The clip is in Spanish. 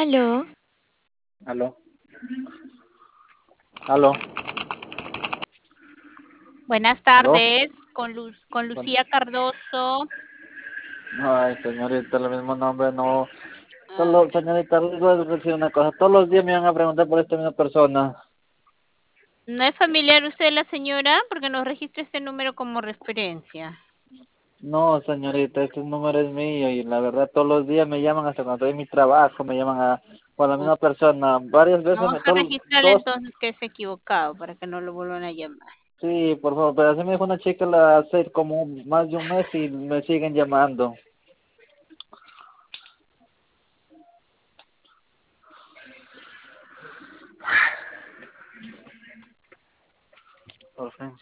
Aló, Aló, aló, buenas aló. tardes, con Bueno, Lucía Cardoso. ay, señorita, el mismo nombre, no. Ah, Solo, señorita, les voy a decir una cosa. Todos los días me van a preguntar por esta misma persona. ¿No es familiar usted de la señora? Porque nos registra este número como referencia. No, señorita, este número es mío y la verdad todos los días me llaman hasta cuando estoy en mi trabajo, me llaman por la Uf, misma persona. Varias veces vamos a registrarle todos, entonces que es equivocado para que no lo vuelvan a llamar. sí, por favor, pero así me dijo una chica hace como más de un mes y me siguen llamando. Por fin.